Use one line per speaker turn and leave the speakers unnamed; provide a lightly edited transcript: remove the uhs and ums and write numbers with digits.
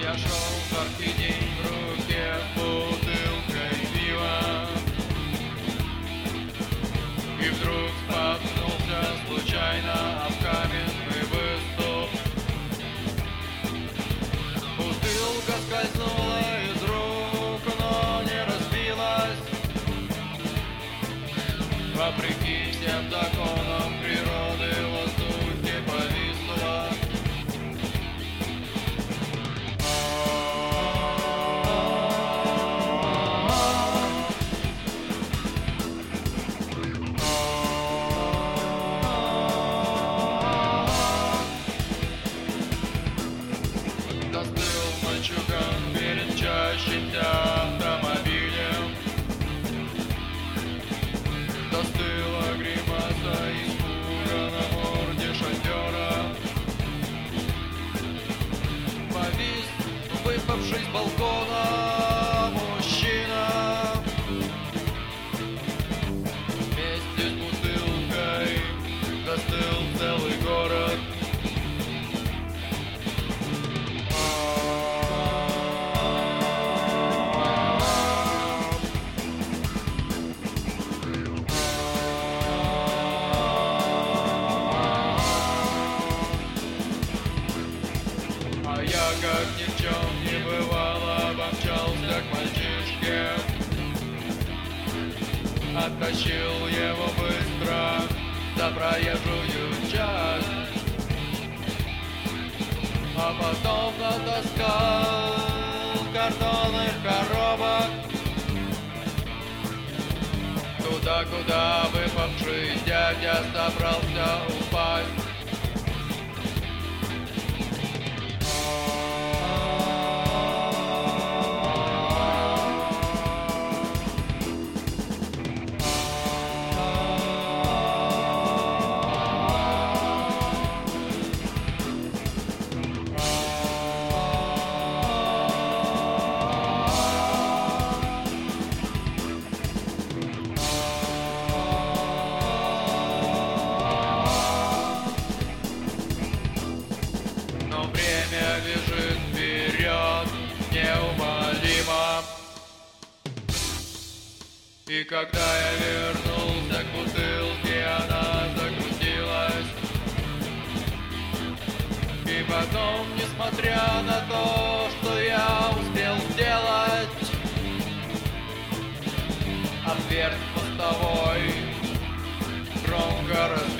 Я шел жаркий день, в руке бутылкой пива, и вдруг споткнулся случайно об каменный выступ. Бутылка скользнула из рук, но не разбилась, вопреки всем законам природы в воздухе повисла. Застыл мальчуган перед мчащимся автомобилем. Застыла гримаса испуга на морде шофера. Повис, выпавший с балкона, мужчина. Вместе с бутылкой застыл целый город. А я, как ни в чем не бывало, помчался к мальчишке, оттащил его быстро за проезжую часть, а потом натаскал картонных коробок туда, куда выпавший дядя собрался упасть. Но время бежит вперед неумолимо, и когда я вернулся к бутылке, она закрутилась. И потом, несмотря на то, что я успел сделать, отверг мостовой громко разбился.